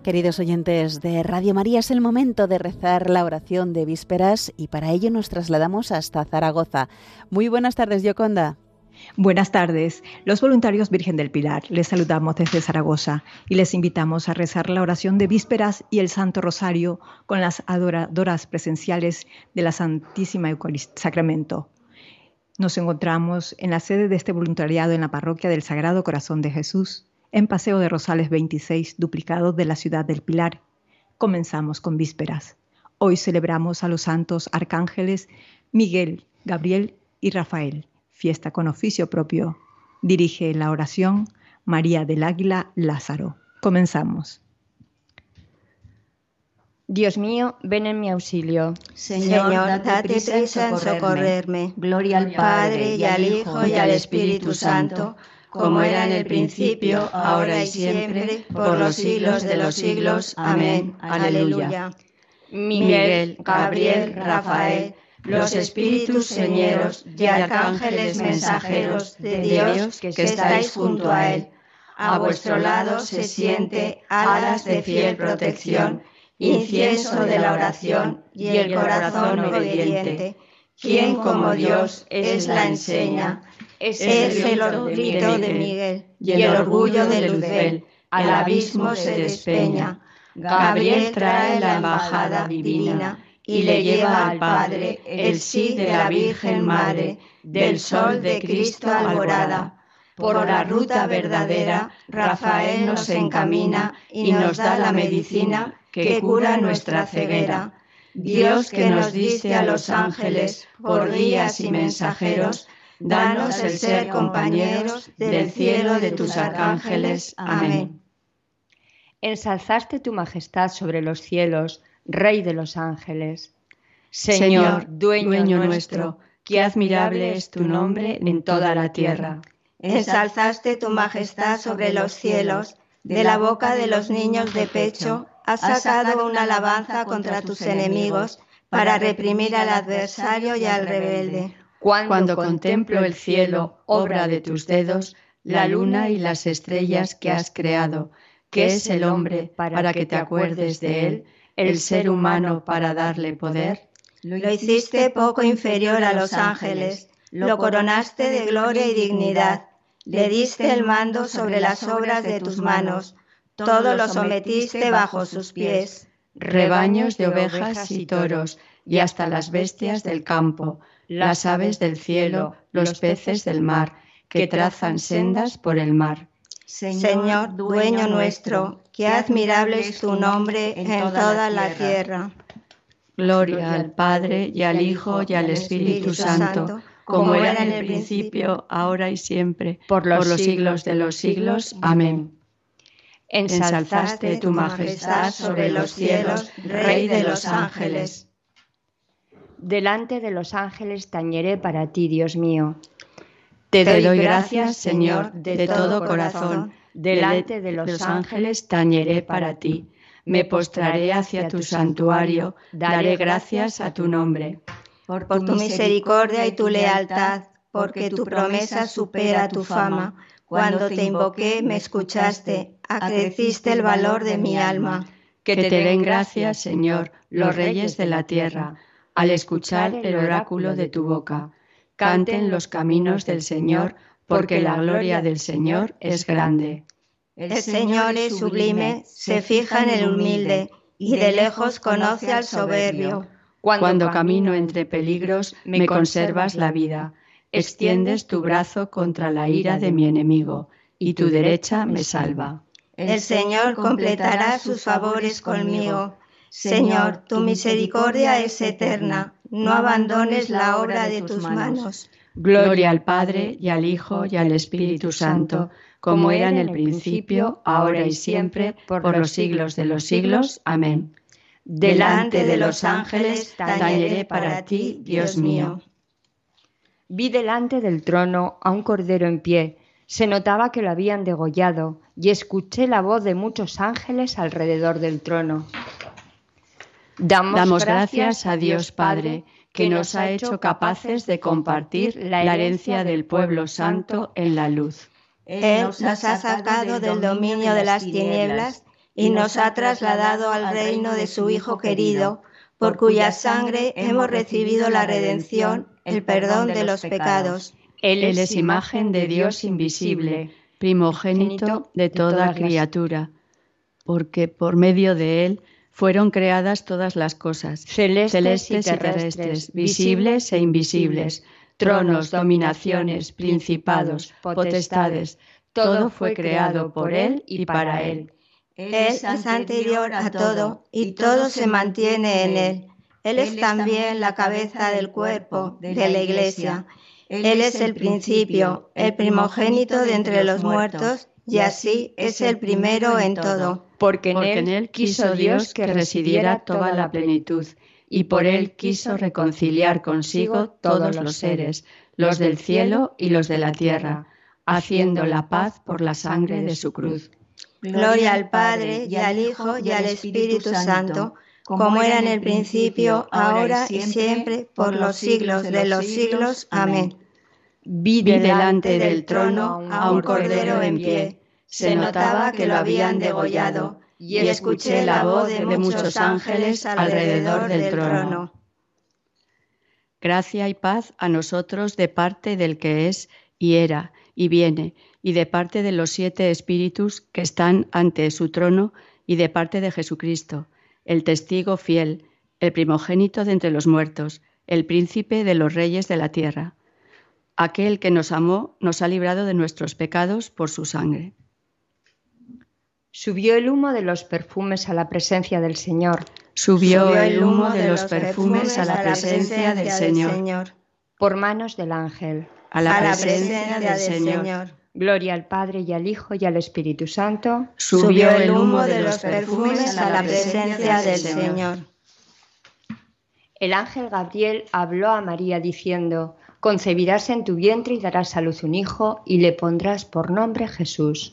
Queridos oyentes de Radio María, es el momento de rezar la oración de vísperas y para ello nos trasladamos hasta Zaragoza. Muy buenas tardes, Yoconda. Buenas tardes. Los voluntarios Virgen del Pilar les saludamos desde Zaragoza y les invitamos a rezar la oración de vísperas y el Santo Rosario con las adoradoras presenciales de la Santísima Sacramento. Nos encontramos en la sede de este voluntariado en la parroquia del Sagrado Corazón de Jesús, en Paseo de Rosales 26, duplicado de la ciudad del Pilar. Comenzamos con vísperas. Hoy celebramos a los santos arcángeles Miguel, Gabriel y Rafael, fiesta con oficio propio. Dirige la oración María del Águila Lázaro. Comenzamos. Dios mío, ven en mi auxilio. Señor, date prisa en socorrerme. Gloria al Padre, y al Hijo, y al Espíritu Santo, como era en el principio, ahora y siempre, por los siglos de los siglos. Amén. Aleluya. Miguel, Gabriel, Rafael, los espíritus señeros y arcángeles mensajeros de Dios que estáis junto a Él. A vuestro lado se siente alas de fiel protección, incienso de la oración y el corazón obediente. ¿Quién como Dios es la enseña? Es el grito de Miguel y el orgullo de Luzbel. Al abismo se despeña. Gabriel trae la embajada divina y le lleva al Padre el sí de la Virgen Madre, del sol de Cristo alborada. Por la ruta verdadera, Rafael nos encamina y nos da la medicina que cura nuestra ceguera. Dios que nos diste a los ángeles por guías y mensajeros, danos el ser compañeros del cielo de tus arcángeles. Amén. Ensalzaste tu majestad sobre los cielos, Rey de los ángeles. Señor, dueño nuestro, qué admirable es tu nombre en toda la tierra. Ensalzaste tu majestad sobre los cielos, de la boca de los niños de pecho has sacado una alabanza contra tus enemigos para reprimir al adversario y al rebelde. Cuando contemplo el cielo, obra de tus dedos, la luna y las estrellas que has creado, ¿qué es el hombre para que te acuerdes de él, el ser humano para darle poder? Lo hiciste poco inferior a los ángeles, lo coronaste de gloria y dignidad, le diste el mando sobre las obras de tus manos, todo lo sometiste bajo sus pies. Rebaños de ovejas y toros, y hasta las bestias del campo, las aves del cielo, los peces del mar, que trazan sendas por el mar. Señor, dueño nuestro, qué admirable es tu nombre en toda la tierra. Gloria al Padre, y al Hijo, y al Espíritu Santo, como era en el principio, ahora y siempre, por los siglos de los siglos. Amén. Ensalzaste tu majestad sobre los cielos, Rey de los ángeles. Delante de los ángeles tañeré para ti, Dios mío. Te doy gracias, Señor, de todo corazón. Delante de los ángeles tañeré para ti. Me postraré hacia tu santuario, daré gracias a tu nombre. Por tu misericordia y tu lealtad, porque tu promesa supera tu fama. Cuando te invoqué, me escuchaste, acreciste el valor de mi alma. Que te den gracias, Señor, los reyes de la tierra, al escuchar el oráculo de tu boca. Canten los caminos del Señor, porque la gloria del Señor es grande. El Señor es sublime, se fija en el humilde, y de lejos conoce al soberbio. Cuando camino entre peligros, me conservas la vida. Extiendes tu brazo contra la ira de mi enemigo, y tu derecha me salva. El Señor completará sus favores conmigo. Señor, tu misericordia es eterna, no abandones la obra de tus manos. Gloria al Padre, y al Hijo, y al Espíritu Santo, como era en el principio, ahora y siempre, por los siglos de los siglos. Amén. Delante de los ángeles tañeré para ti, Dios mío. Vi delante del trono a un cordero en pie. Se notaba que lo habían degollado, y escuché la voz de muchos ángeles alrededor del trono. Damos gracias a Dios Padre, que nos ha hecho capaces de compartir la herencia del pueblo santo en la luz. Él nos ha sacado del dominio de las tinieblas y nos ha trasladado al reino de su Hijo querido, por cuya sangre hemos recibido la redención, el perdón de los pecados. Él es imagen de Dios invisible, primogénito de toda criatura, porque por medio de Él fueron creadas todas las cosas, celestes y terrestres, visibles e invisibles, tronos, dominaciones, principados, potestades. Todo fue creado por Él y para Él. Él es anterior a todo y todo se mantiene en Él. Él es también la cabeza del cuerpo, de la Iglesia. Él es el principio, el primogénito de entre los muertos, y así es el primero en todo. Porque en Él quiso Dios que residiera toda la plenitud, y por Él quiso reconciliar consigo todos los seres, los del cielo y los de la tierra, haciendo la paz por la sangre de su cruz. Gloria al Padre, y al Hijo, y al Espíritu Santo, como era en el principio, ahora y siempre, por los siglos de los siglos. Amén. Vi delante del trono a un cordero en pie. Se notaba que lo habían degollado, y escuché la voz de muchos ángeles alrededor del trono. Gracia y paz a nosotros de parte del que es y era y viene, y de parte de los 7 espíritus que están ante su trono, y de parte de Jesucristo, el testigo fiel, el primogénito de entre los muertos, el príncipe de los reyes de la tierra. Aquel que nos amó nos ha librado de nuestros pecados por su sangre. Subió el humo de los perfumes a la presencia del Señor. Subió el humo de los perfumes a la presencia del Señor. Por manos del ángel. A la presencia del Señor. Gloria al Padre y al Hijo y al Espíritu Santo. Subió el humo de los perfumes a la presencia del Señor. El ángel Gabriel habló a María diciendo: concebirás en tu vientre y darás a luz un hijo y le pondrás por nombre Jesús.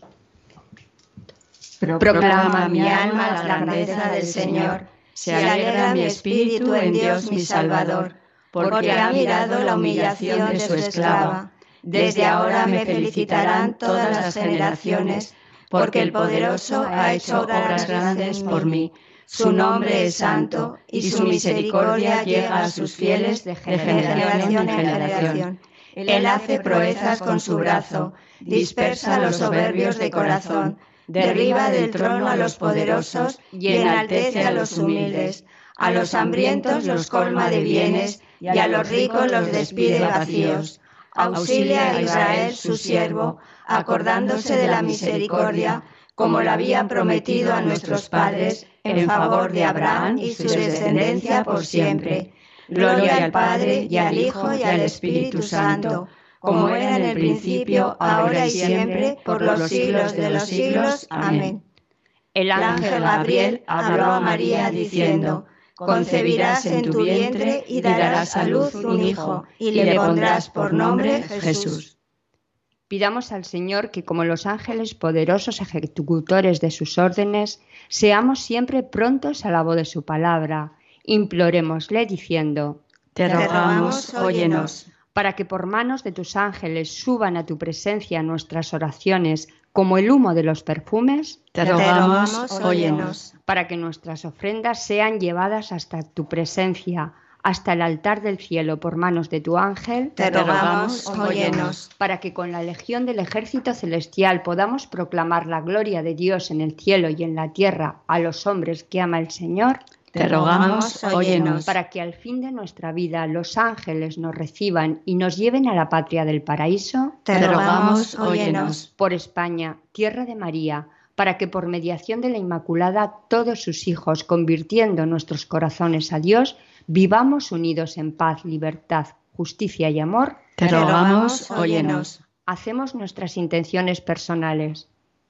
Proclama mi alma la grandeza del Señor. Se alegra mi espíritu en Dios mi Salvador, porque ha mirado la humillación de su esclava. Desde ahora me felicitarán todas las generaciones, porque el Poderoso ha hecho obras grandes por mí. Su nombre es santo y su misericordia llega a sus fieles de generación en generación. Él hace proezas con su brazo, dispersa a los soberbios de corazón, derriba del trono a los poderosos y enaltece a los humildes. A los hambrientos los colma de bienes y a los ricos los despide vacíos. Auxilia a Israel su siervo, acordándose de la misericordia, como lo había prometido a nuestros padres, en favor de Abraham y su descendencia por siempre. Gloria al Padre, y al Hijo, y al Espíritu Santo, como era en el principio, ahora y siempre, por los siglos de los siglos. Amén. El ángel Gabriel habló a María diciendo: concebirás en tu vientre y darás a luz un hijo, y le pondrás por nombre Jesús. Pidamos al Señor que, como los ángeles poderosos ejecutores de sus órdenes, seamos siempre prontos a la voz de su palabra. Implorémosle diciendo: te rogamos, óyenos. Para que por manos de tus ángeles suban a tu presencia nuestras oraciones como el humo de los perfumes, te rogamos, óyenos. Para que nuestras ofrendas sean llevadas hasta tu presencia, hasta el altar del cielo por manos de tu ángel, te rogamos, óyenos. Para que con la legión del ejército celestial podamos proclamar la gloria de Dios en el cielo y en la tierra a los hombres que ama el Señor, te rogamos, óyenos. Para que al fin de nuestra vida los ángeles nos reciban y nos lleven a la patria del paraíso, te rogamos, óyenos. Por España, tierra de María, para que por mediación de la Inmaculada todos sus hijos, convirtiendo nuestros corazones a Dios, vivamos unidos en paz, libertad, justicia y amor, te rogamos, óyenos. Hacemos nuestras intenciones personales.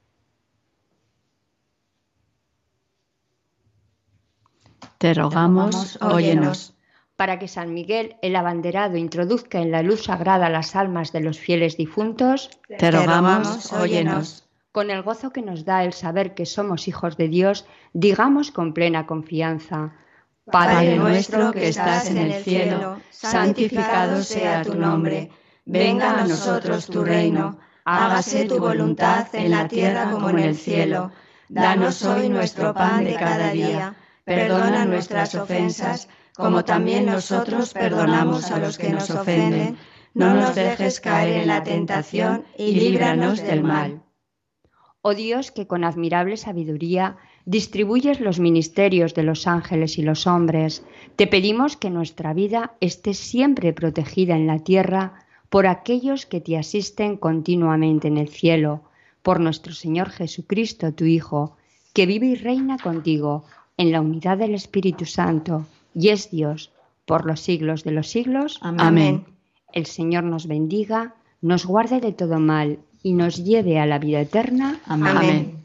Te rogamos, óyenos. Para que San Miguel, el abanderado, introduzca en la luz sagrada las almas de los fieles difuntos, te rogamos, óyenos. Con el gozo que nos da el saber que somos hijos de Dios, digamos con plena confianza: Padre nuestro que estás en el cielo, santificado sea tu nombre. Venga a nosotros tu reino. Hágase tu voluntad en la tierra como en el cielo. Danos hoy nuestro pan de cada día. Perdona nuestras ofensas, como también nosotros perdonamos a los que nos ofenden. No nos dejes caer en la tentación y líbranos del mal. Oh Dios, que con admirable sabiduría distribuyes los ministerios de los ángeles y los hombres, te pedimos que nuestra vida esté siempre protegida en la tierra por aquellos que te asisten continuamente en el cielo, por nuestro Señor Jesucristo, tu Hijo, que vive y reina contigo en la unidad del Espíritu Santo, y es Dios por los siglos de los siglos. Amén. El Señor nos bendiga, nos guarde de todo mal y nos lleve a la vida eterna. Amén.